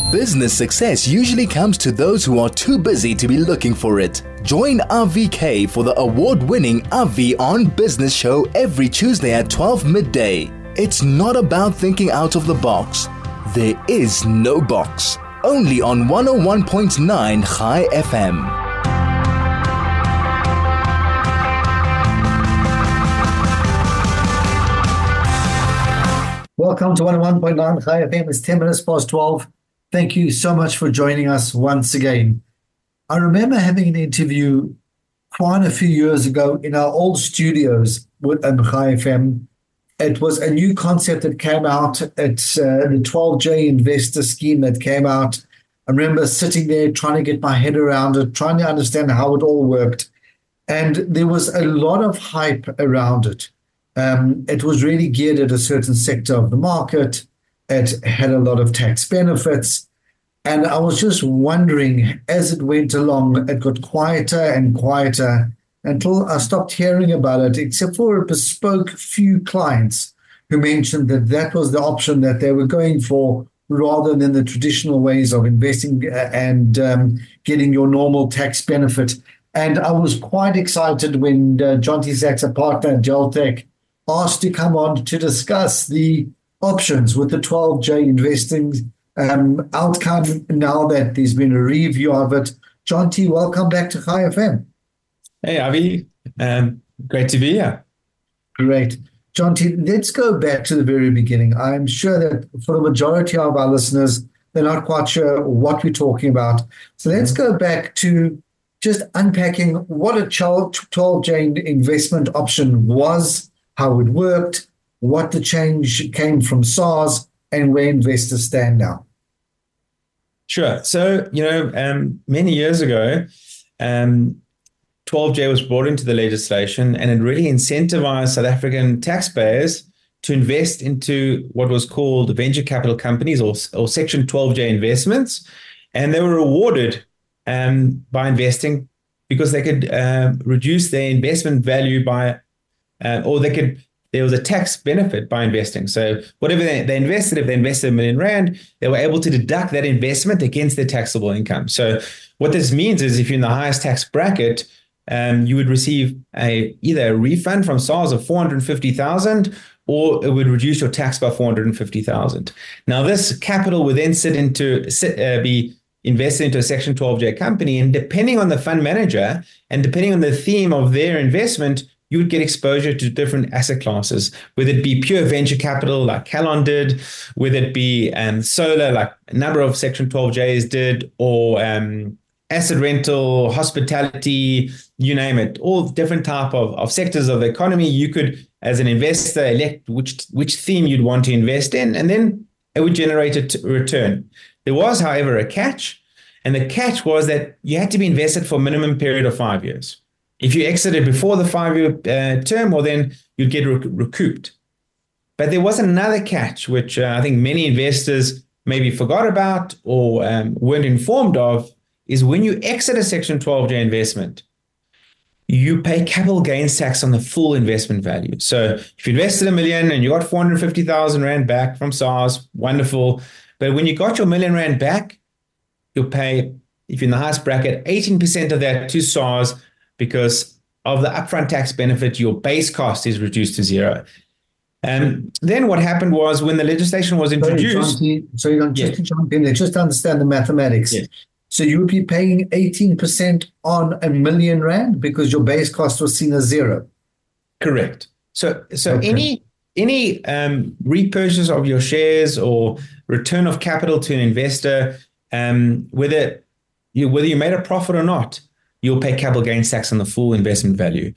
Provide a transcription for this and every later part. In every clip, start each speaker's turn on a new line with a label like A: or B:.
A: Business success usually comes to those who are too busy to be looking for it. Join RVK for the award-winning RV on Business show every Tuesday at 12 midday. It's not about thinking out of the box. There is no box. Only on 101.9 High FM.
B: Welcome to 101.9 High FM. It's 10 minutes past 12. Thank you so much for joining us once again. I remember having an interview quite a few years ago in our old studios with High FM. It was a new concept that came out. It's the 12J investor scheme that came out. I remember sitting there trying to get my head around it, trying to understand how it all worked. And there was a lot of hype around it. It was really geared at a certain sector of the market. It had a lot of tax benefits. And I was just wondering, as it went along, it got quieter and quieter until I stopped hearing about it, except for a bespoke few clients who mentioned that that was the option that they were going for rather than the traditional ways of investing and getting your normal tax benefit. And I was quite excited when John T. Sachs, a partner at Geltec, asked to come on to discuss the options with the 12J investing outcome now that there's been a review of it. John T., welcome back to High FM.
C: Hey, Avi. Great to be here.
B: Great. John T., let's go back to the very beginning. I'm sure that for the majority of our listeners, they're not quite sure what we're talking about. So let's go back to just unpacking what a 12J investment option was, how it worked, what the change came from SARS, and where investors stand now.
C: Sure. So, many years ago, 12J was brought into the legislation, and it really incentivized South African taxpayers to invest into what was called venture capital companies or Section 12J investments. And they were rewarded by investing because they could reduce their investment value by there was a tax benefit by investing. So whatever they invested, if they invested R1 million, they were able to deduct that investment against their taxable income. So what this means is if you're in the highest tax bracket, you would receive either a refund from SARS of 450,000 or it would reduce your tax by 450,000. Now this capital would then be invested into a Section 12J company, and depending on the fund manager and depending on the theme of their investment, you would get exposure to different asset classes, whether it be pure venture capital like Calon did, whether it be solar like a number of Section 12Js did, or asset rental, hospitality, you name it, all different type of sectors of the economy. You could, as an investor, elect which theme you'd want to invest in, and then it would generate a return. There was, however, a catch, and the catch was that you had to be invested for a minimum period of 5 years. If you exited before the 5-year term, well, then you'd get recouped. But there was another catch, which I think many investors maybe forgot about or weren't informed of, is when you exit a Section 12J investment, you pay capital gains tax on the full investment value. So if you invested R1 million and you got 450,000 Rand back from SARS, wonderful. But when you got your R1 million back, you'll pay, if you're in the highest bracket, 18% of that to SARS, because of the upfront tax benefit, your base cost is reduced to zero. And then what happened was when the legislation was introduced...
B: Just to jump in there, just to understand the mathematics. Yes. So you would be paying 18% on R1 million because your base cost was seen as zero?
C: Correct. So okay. Any repurchase of your shares or return of capital to an investor, whether you made a profit or not, you'll pay capital gains tax on the full investment value.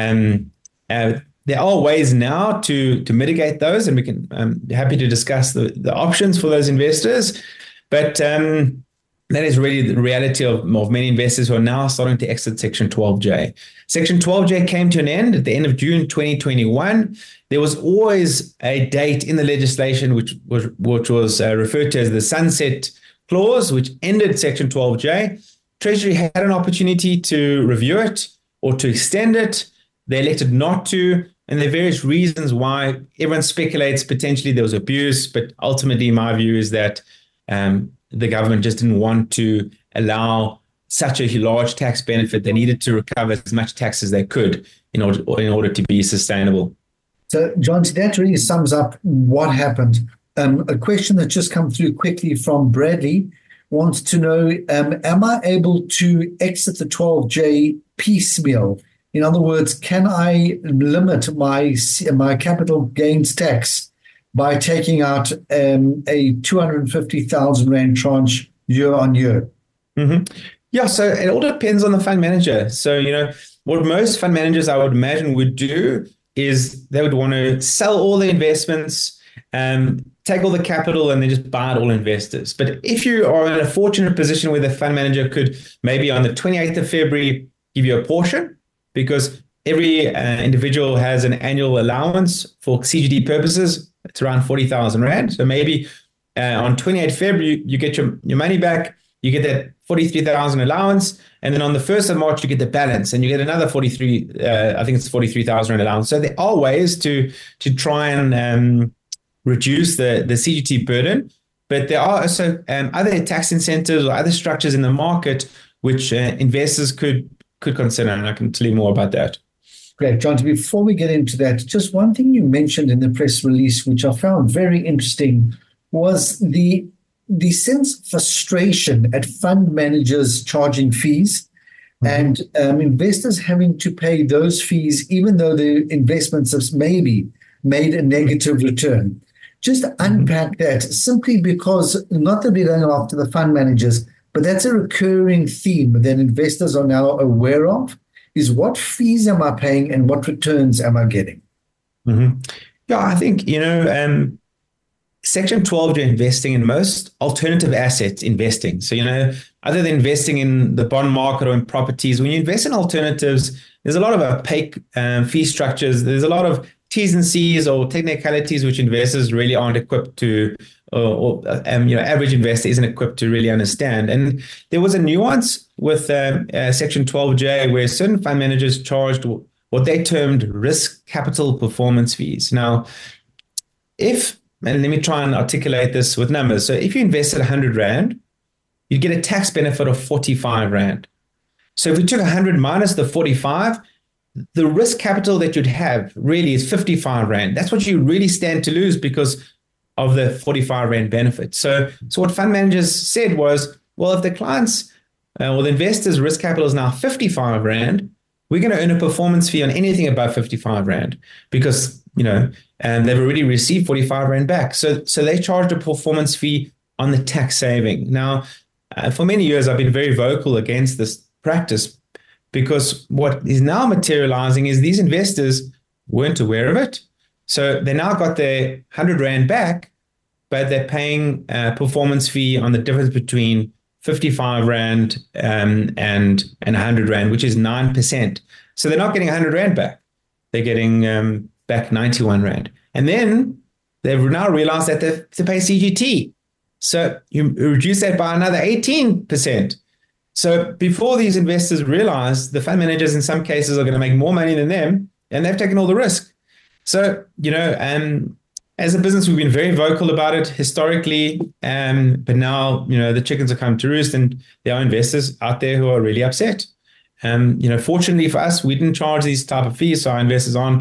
C: There are ways now to mitigate those, and we can happy to discuss the options for those investors. But that is really the reality of many investors who are now starting to exit Section 12J. Section 12J came to an end at the end of June 2021. There was always a date in the legislation which was referred to as the sunset clause, which ended Section 12J. Treasury had an opportunity to review it or to extend it. They elected not to, and there are various reasons why. Everyone speculates potentially there was abuse, but ultimately my view is that the government just didn't want to allow such a large tax benefit. They needed to recover as much tax as they could in order to be sustainable.
B: So, John, that really sums up what happened. A question that just come through quickly from Bradley wants to know, am I able to exit the 12J piecemeal? In other words, can I limit my capital gains tax by taking out a 250,000 Rand tranche year on year?
C: Mm-hmm. Yeah, so it all depends on the fund manager. So, what most fund managers, I would imagine, would do is they would want to sell all the investments, take all the capital, and then just buy it all investors. But if you are in a fortunate position where the fund manager could maybe on the 28th of February give you a portion, because every individual has an annual allowance for CGT purposes, it's around 40,000 Rand. So maybe on 28th February, you get your money back, you get that 43,000 allowance, and then on the 1st of March, you get the balance, and you get another 43,000 Rand allowance. So there are ways to try and reduce the CGT burden, but there are also other tax incentives or other structures in the market which investors could consider, and I can tell you more about that.
B: Great, John. Before we get into that, just one thing you mentioned in the press release, which I found very interesting, was the sense of frustration at fund managers charging fees and investors having to pay those fees, even though the investments have maybe made a negative return. Just unpack that, simply because, not that we're going after the fund managers, but that's a recurring theme that investors are now aware of, is what fees am I paying and what returns am I getting?
C: Mm-hmm. Yeah, I think, Section 12, you're investing in most alternative assets investing. So, other than investing in the bond market or in properties, when you invest in alternatives, there's a lot of opaque fee structures. There's a lot of T's and C's or technicalities which investors really aren't equipped to, or average investor isn't equipped to really understand. And there was a nuance with Section 12J where certain fund managers charged what they termed risk capital performance fees. Now, and let me try and articulate this with numbers. So if you invested 100 Rand, you'd get a tax benefit of 45 Rand. So if we took 100 minus the 45, the risk capital that you'd have really is 55 Rand. That's what you really stand to lose because of the 45 Rand benefit. So what fund managers said was, well, if the clients or the investors' risk capital is now 55 Rand, we're going to earn a performance fee on anything above 55 Rand because, they've already received 45 Rand back. So they charged a performance fee on the tax saving. Now, for many years, I've been very vocal against this practice because what is now materializing is these investors weren't aware of it. So they now got their 100 Rand back, but they're paying a performance fee on the difference between 55 Rand and 100 Rand, which is 9%. So they're not getting 100 Rand back. They're getting back 91 Rand. And then they've now realized that they have to pay CGT. So you reduce that by another 18%. So before these investors realize, the fund managers in some cases are going to make more money than them, and they've taken all the risk. So, as a business, we've been very vocal about it historically, but now, the chickens are come to roost, and there are investors out there who are really upset. Fortunately for us, we didn't charge these type of fees, so our investors aren't,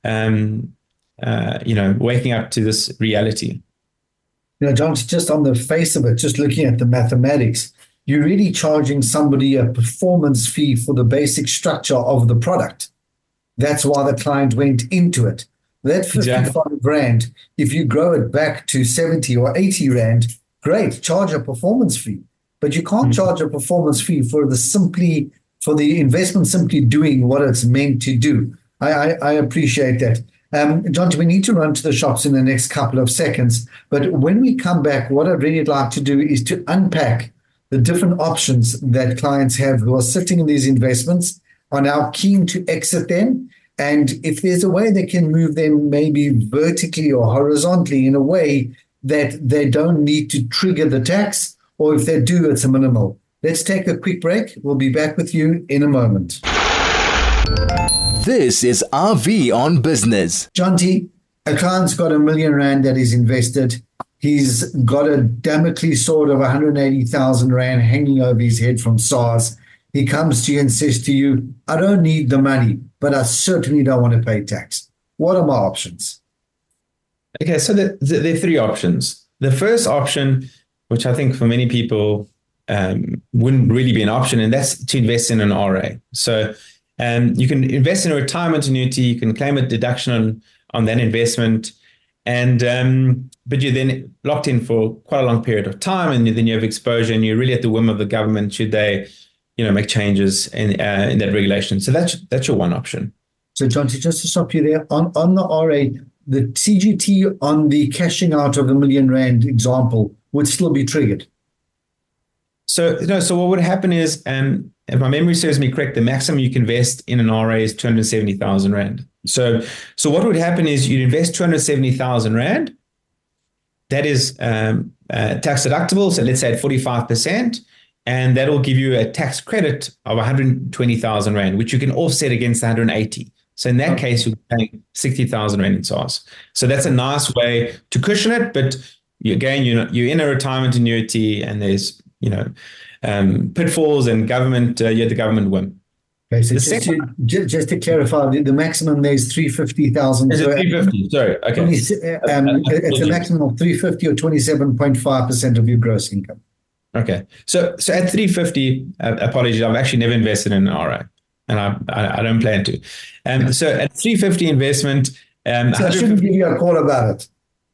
C: waking up to this reality.
B: John, just on the face of it, just looking at the mathematics, you're really charging somebody a performance fee for the basic structure of the product. That's why the client went into it. That 55 Rand, if you grow it back to 70 or 80 Rand, great, charge a performance fee. But you can't charge a performance fee for the investment simply doing what it's meant to do. I appreciate that. John, we need to run to the shops in the next couple of seconds. But when we come back, what I'd really like to do is to unpack the different options that clients have who are sitting in these investments, are now keen to exit them. And if there's a way they can move them maybe vertically or horizontally in a way that they don't need to trigger the tax, or if they do, it's a minimal. Let's take a quick break. We'll be back with you in a moment.
A: This is RV on Business.
B: John T, a client's got R1 million that is invested. He's got a Damocles sword of 180,000 Rand hanging over his head from SARS. He comes to you and says to you, I don't need the money, but I certainly don't want to pay tax. What are my options?
C: Okay, so there are three options. The first option, which I think for many people wouldn't really be an option, and that's to invest in an RA. So you can invest in a retirement annuity, you can claim a deduction on that investment, and but you're then locked in for quite a long period of time, and then you have exposure, and you're really at the whim of the government should they, make changes in that regulation. So that's your one option.
B: So, John, just to stop you there, on the RA, the CGT on the cashing out of the R1 million example would still be triggered.
C: So what would happen is, if my memory serves me correct, the maximum you can invest in an RA is 270,000 Rand. So what would happen is you'd invest 270,000 Rand. That is tax deductible. So let's say at 45%, and that will give you a tax credit of 120,000 Rand, which you can offset against 180. So in that case, you're paying 60,000 Rand in SARS. So that's a nice way to cushion it. But again, you're in a retirement annuity, and there's pitfalls and government. You had the government whim.
B: Okay, so just to clarify, the maximum there is 350,000.
C: Is it 350? Sorry, okay.
B: It's a maximum of 350 or 27.5% of your gross income.
C: Okay, so at 350, apologies, I've actually never invested in an RA, and I don't plan to. So at 350 investment,
B: so I shouldn't give you a call about it.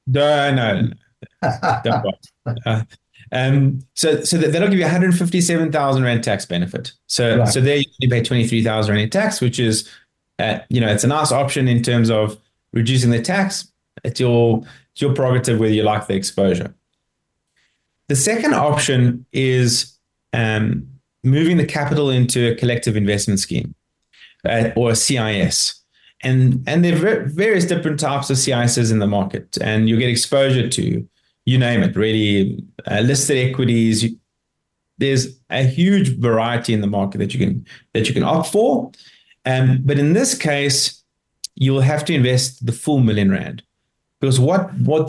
C: No. Don't worry. So that'll give you 157,000 Rand tax benefit. So
B: right.
C: So there you pay 23,000 Rand in tax, which is, it's a nice option in terms of reducing the tax. It's your prerogative whether you like the exposure. The second option is moving the capital into a collective investment scheme or a CIS. And there are various different types of CISs in the market, and you get exposure to, you name it, really, listed equities. There's a huge variety in the market that you can opt for. But in this case, you'll have to invest the full R1 million. Because what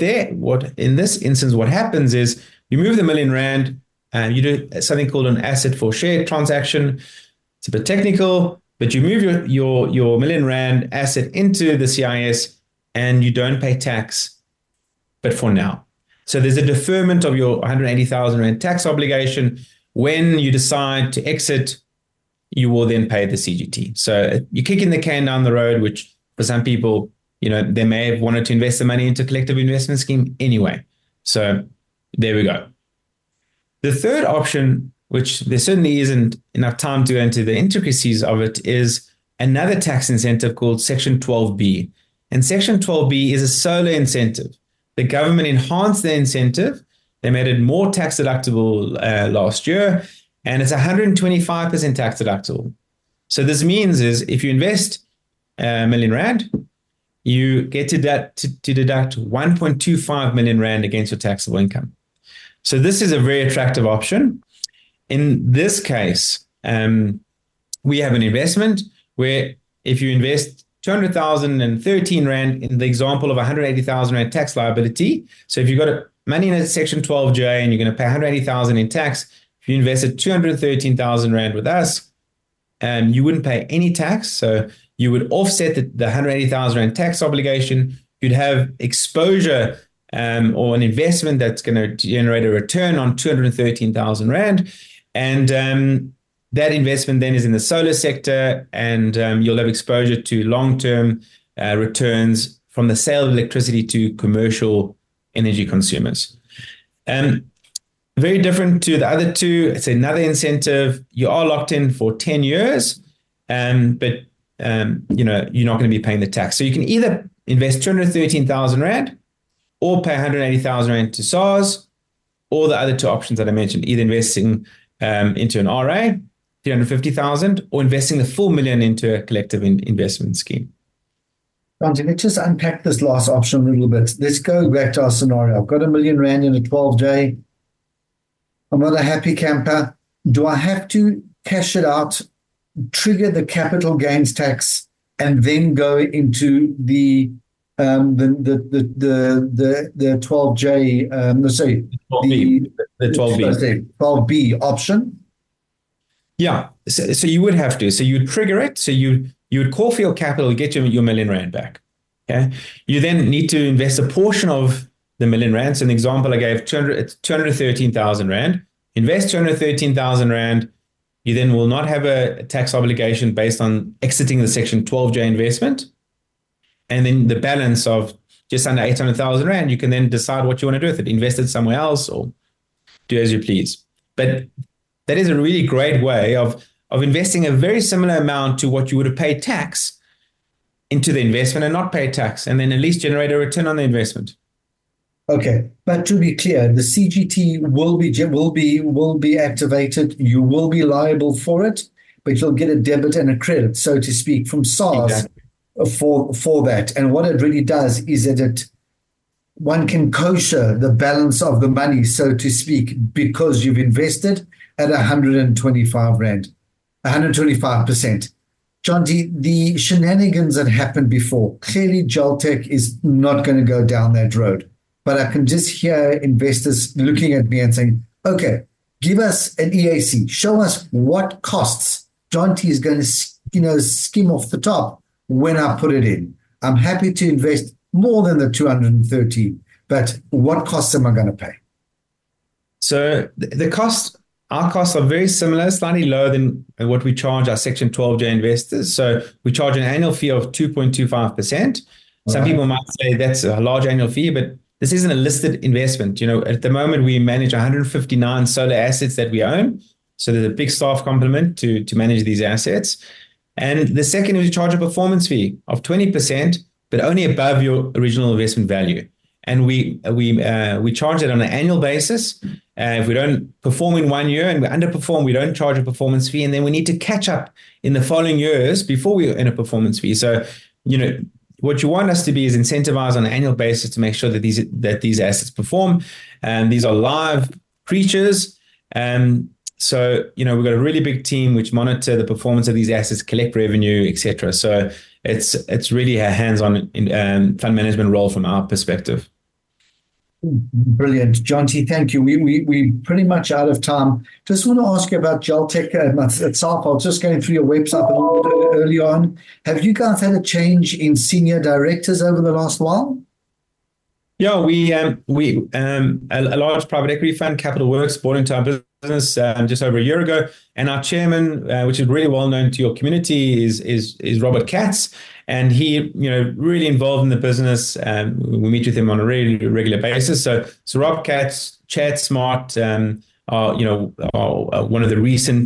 C: in this instance, what happens is you move the R1 million, you do something called an asset for share transaction. It's a bit technical, but you move your R1 million asset into the CIS and you don't pay tax, but for now. So there's a deferment of your 180,000 Rand tax obligation. When you decide to exit, you will then pay the CGT. So you're kicking the can down the road, which for some people, they may have wanted to invest the money into a collective investment scheme anyway. So there we go. The third option, which there certainly isn't enough time to go into the intricacies of it, is another tax incentive called Section 12B. And Section 12B is a solar incentive. The government enhanced the incentive. They made it more tax deductible last year, and it's 125% tax deductible. So this means is if you invest R1 million, you get to deduct 1.25 million Rand against your taxable income. So this is a very attractive option. In this case, we have an investment where if you invest 200,013 Rand in the example of 180,000 Rand tax liability. So if you've got money in a Section 12J and you're going to pay 180,000 in tax, if you invested 213,000 Rand with us, you wouldn't pay any tax. So you would offset the 180,000 Rand tax obligation. You'd have exposure or an investment that's going to generate a return on 213,000 Rand. And that investment then is in the solar sector, and you'll have exposure to long-term returns from the sale of electricity to commercial energy consumers. Very different to the other two. It's another incentive. You are locked in for 10 years, but you're not going to be paying the tax. So you can either invest 213,000 Rand or pay 180,000 Rand to SARS, or the other two options that I mentioned, either investing into an RA, 350,000, or investing the full R1 million into a collective investment scheme.
B: Dante, let's just unpack this last option a little bit. Let's go back to our scenario. I've got R1 million in a 12J. I'm not a happy camper. Do I have to cash it out, trigger the capital gains tax, and then go into the the 12J, sorry,
C: 12B, the 12B.
B: 12B option?
C: Yeah, so you would have to. So you would trigger it. So you would call for your capital, get your million rand back. Okay. You then need to invest a portion of the million rand. So an example I gave, 213,000 rand. Invest 213,000 rand. You then will not have a tax obligation based on exiting the Section 12J investment. And then the balance of just under 800,000 rand, you can then decide what you want to do with it. Invest it somewhere else or do as you please. But that is a really great way of investing a very similar amount to what you would have paid tax into the investment and not pay tax, and then at least generate a return on the investment.
B: Okay, but to be clear, the CGT will be activated. You will be liable for it, but you'll get a debit and a credit, so to speak, from SARS for that. And what it really does is that one can kosher the balance of the money, so to speak, because you've invested at 125 rand, 125%. John D, the shenanigans that happened before, clearly Geltec is not going to go down that road. But I can just hear investors looking at me and saying, okay, give us an EAC. Show us what costs John T is going to, skim off the top when I put it in. I'm happy to invest more than the 230, but what costs am I going to pay?
C: So our costs are very similar, slightly lower than what we charge our Section 12J investors. So we charge an annual fee of 2.25%. Some people might say that's a large annual fee, but this isn't a listed investment. At the moment, we manage 159 solar assets that we own. So there's a big staff complement to manage these assets. And the second is we charge a performance fee of 20%, but only above your original investment value. And we charge it on an annual basis. If we don't perform in 1 year and we underperform, we don't charge a performance fee. And then we need to catch up in the following years before we earn a performance fee. So, what you want us to be is incentivized on an annual basis to make sure that these assets perform. And these are live creatures. So, we've got a really big team which monitor the performance of these assets, collect revenue, etc. So it's really a hands-on fund management role from our perspective.
B: Brilliant. John T, thank you. We pretty much out of time. Just want to ask you about Geltec itself. I was just going through your website a little bit early on. Have you guys had a change in senior directors over the last while?
C: Yeah, we a large private equity fund, Capital Works, bought into our business just over a year ago, and our chairman, which is really well known to your community, is Robert Katz, and he really involved in the business. We meet with him on a really regular basis. So Rob Katz, Chad Smart, are one of the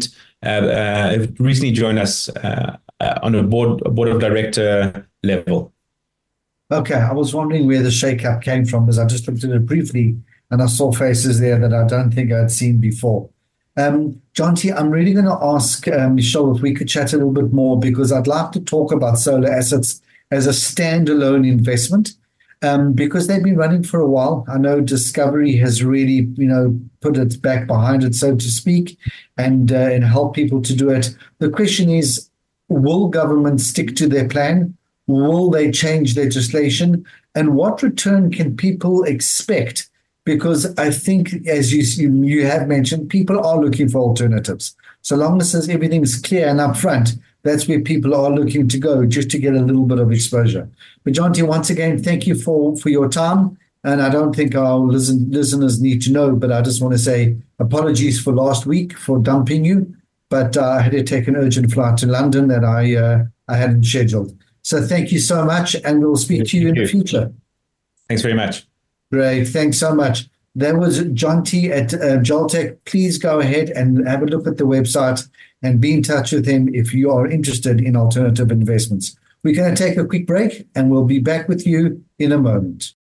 C: recently joined us on a board of director level.
B: Okay, I was wondering where the shakeup came from, because I just looked at it briefly and I saw faces there that I don't think I'd seen before. John T, I'm really going to ask Michelle if we could chat a little bit more, because I'd like to talk about solar assets as a standalone investment, because they've been running for a while. I know Discovery has really, put its back behind it, so to speak, and help people to do it. The question is, will government stick to their plan? Will they change legislation? And what return can people expect? Because I think, as you have mentioned, people are looking for alternatives. So long as everything's clear and upfront, that's where people are looking to go, just to get a little bit of exposure. But John T, once again, thank you for your time. And I don't think our listeners need to know, but I just want to say apologies for last week for dumping you. But I had to take an urgent flight to London that I hadn't scheduled. So thank you so much, and we'll speak to you in the future.
C: Thanks very much.
B: Great. Thanks so much. That was John T at Geltec. Please go ahead and have a look at the website and be in touch with him if you are interested in alternative investments. We're going to take a quick break, and we'll be back with you in a moment.